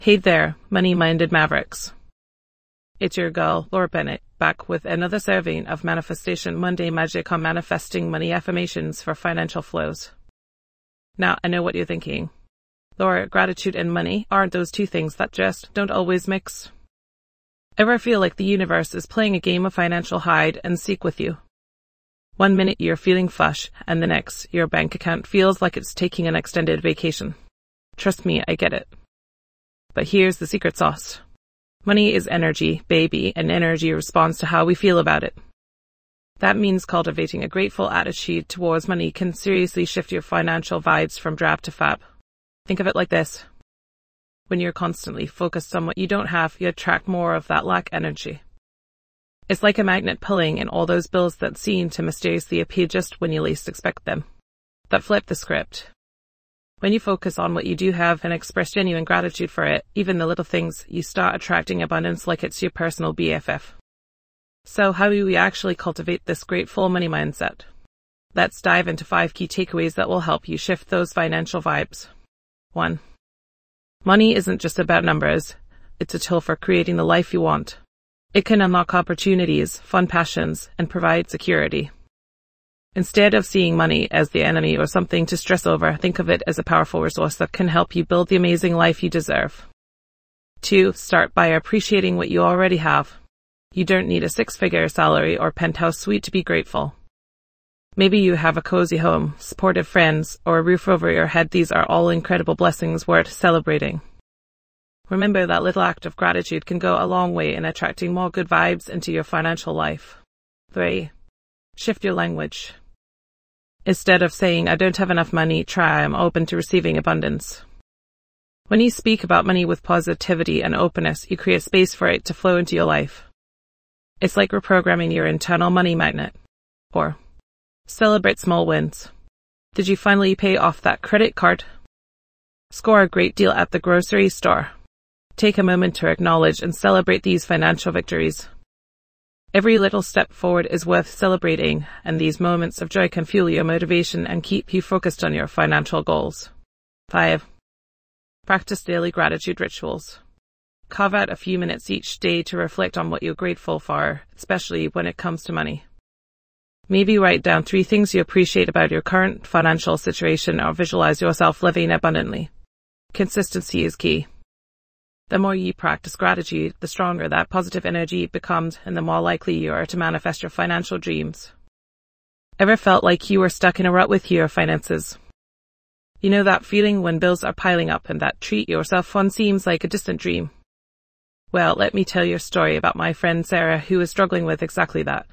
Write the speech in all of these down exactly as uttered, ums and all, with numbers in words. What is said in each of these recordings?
Hey there, money-minded mavericks. It's your girl, Laura Bennett, back with another serving of Manifestation Monday magic on manifesting money affirmations for financial flows. Now, I know what you're thinking. Laura, gratitude and money, aren't those two things that just don't always mix? Ever feel like the universe is playing a game of financial hide and seek with you? One minute you're feeling flush, and the next, your bank account feels like it's taking an extended vacation. Trust me, I get it. But here's the secret sauce. Money is energy, baby, and energy responds to how we feel about it. That means cultivating a grateful attitude towards money can seriously shift your financial vibes from drab to fab. Think of it like this. When you're constantly focused on what you don't have, you attract more of that lack energy. It's like a magnet pulling in all those bills that seem to mysteriously appear just when you least expect them. That flip the script. When you focus on what you do have and express genuine gratitude for it, even the little things, you start attracting abundance like it's your personal B F F. So how do we actually cultivate this grateful money mindset? Let's dive into five key takeaways that will help you shift those financial vibes. One. Money isn't just about numbers. It's a tool for creating the life you want. It can unlock opportunities, fund passions, and provide security. Instead of seeing money as the enemy or something to stress over, think of it as a powerful resource that can help you build the amazing life you deserve. Two, start by appreciating what you already have. You don't need a six-figure salary or penthouse suite to be grateful. Maybe you have a cozy home, supportive friends, or a roof over your head. These are all incredible blessings worth celebrating. Remember that little act of gratitude can go a long way in attracting more good vibes into your financial life. Three, shift your language. Instead of saying, I don't have enough money, try, I'm open to receiving abundance. When you speak about money with positivity and openness, you create space for it to flow into your life. It's like reprogramming your internal money magnet. Or, celebrate small wins. Did you finally pay off that credit card? Score a great deal at the grocery store. Take a moment to acknowledge and celebrate these financial victories. Every little step forward is worth celebrating, and these moments of joy can fuel your motivation and keep you focused on your financial goals. Five. Practice daily gratitude rituals. Carve out a few minutes each day to reflect on what you're grateful for, especially when it comes to money. Maybe write down three things you appreciate about your current financial situation or visualize yourself living abundantly. Consistency is key. The more you practice gratitude, the stronger that positive energy becomes and the more likely you are to manifest your financial dreams. Ever felt like you were stuck in a rut with your finances? You know that feeling when bills are piling up and that treat yourself fund seems like a distant dream? Well, let me tell you a story about my friend Sarah, who was struggling with exactly that.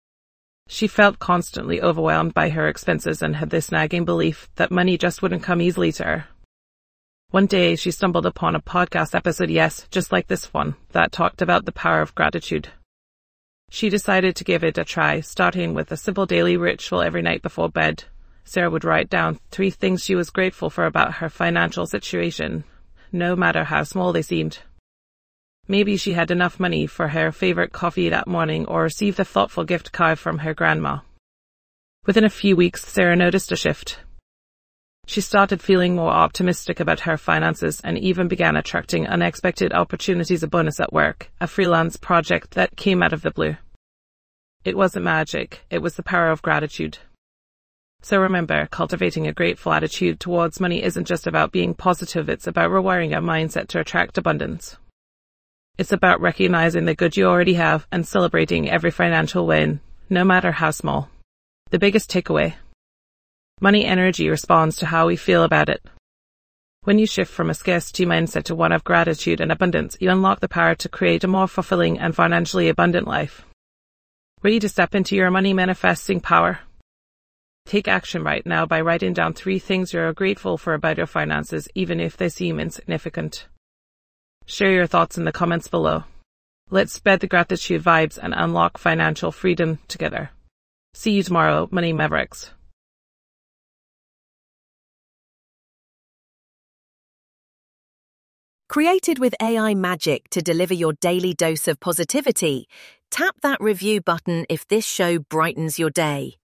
She felt constantly overwhelmed by her expenses and had this nagging belief that money just wouldn't come easily to her. One day, she stumbled upon a podcast episode, yes, just like this one, that talked about the power of gratitude. She decided to give it a try, starting with a simple daily ritual every night before bed. Sarah would write down three things she was grateful for about her financial situation, no matter how small they seemed. Maybe she had enough money for her favorite coffee that morning or received a thoughtful gift card from her grandma. Within a few weeks, Sarah noticed a shift. She started feeling more optimistic about her finances and even began attracting unexpected opportunities of bonus at work, a freelance project that came out of the blue. It wasn't magic, it was the power of gratitude. So remember, cultivating a grateful attitude towards money isn't just about being positive, it's about rewiring your mindset to attract abundance. It's about recognizing the good you already have and celebrating every financial win, no matter how small. The biggest takeaway. Money energy responds to how we feel about it. When you shift from a scarcity mindset to one of gratitude and abundance, you unlock the power to create a more fulfilling and financially abundant life. Ready to step into your money manifesting power? Take action right now by writing down three things you're grateful for about your finances, even if they seem insignificant. Share your thoughts in the comments below. Let's spread the gratitude vibes and unlock financial freedom together. See you tomorrow, Money Mavericks. Created with A I magic to deliver your daily dose of positivity, tap that review button if this show brightens your day.